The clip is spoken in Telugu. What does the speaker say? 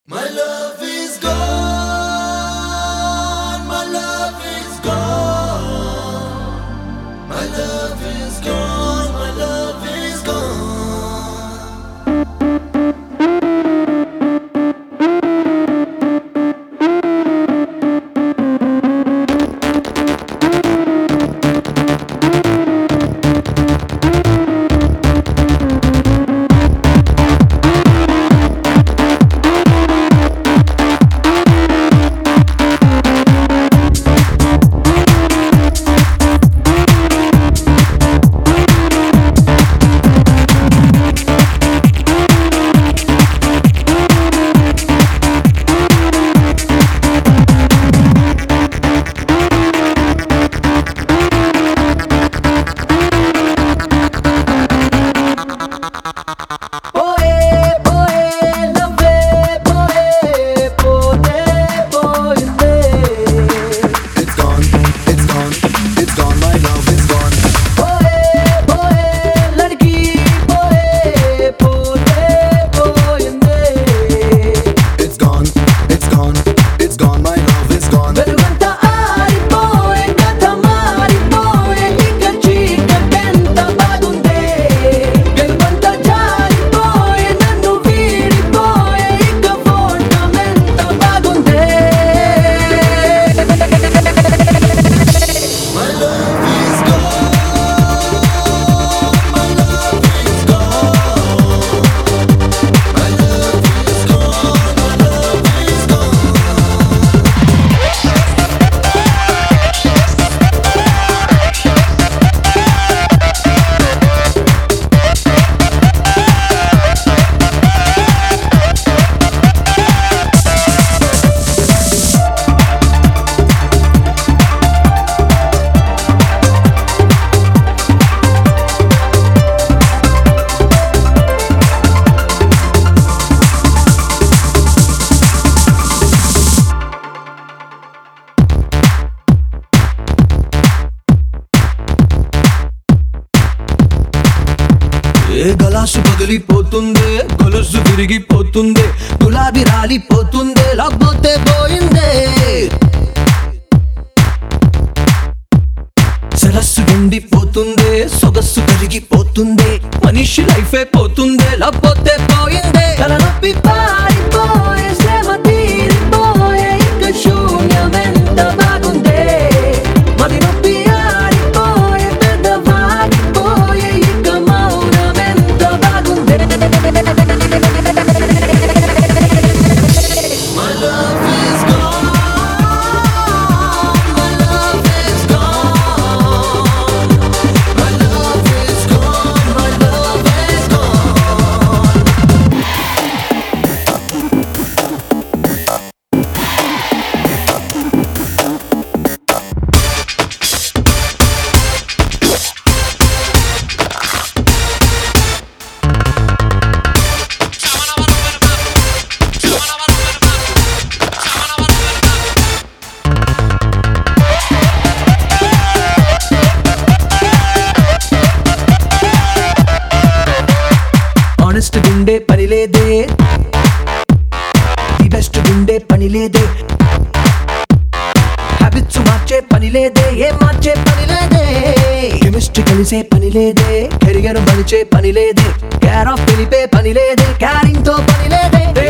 My love is gone, my love is gone, my love is gone, my love is gone. గలాసు పగిలిపోతుందే, గొలుసు విరిగిపోతుందే, గులాబీ రాలిపోతుందే, లేకపోతే పోయిందే. సరస్సు ఎండిపోతుందే, సొగస్సు కరిగిపోతుందే, మనిషి లైఫే పోతుందే, లేకపోతే పోయిందే. తలనొప్పి పారిపోయే, శ్రమ తీరిపోయే, ఇక శూన్యమెంత బాగుందే. మరి నొప్పి ఆరిపోయే, పెద్ద వాగిపోయే, ఇక మౌనమెంత బాగుందే. My love is gone, my love is gone, my love is gone, my love is gone. Honest గుండే పని లేదే, ది బెస్ట్ గుండే పని లేదే, హ్యాబిట్స్ మార్చే పని లేదే, ఏం మార్చే పని లేదే, కెమిస్ట్రీ కలిసే పని లేదే, కెరియర్ మలిచే పని లేదే, కేర్ ఆఫ్ తెలిపే పని లేదే, క్యారింగ్ తో పని లేదే.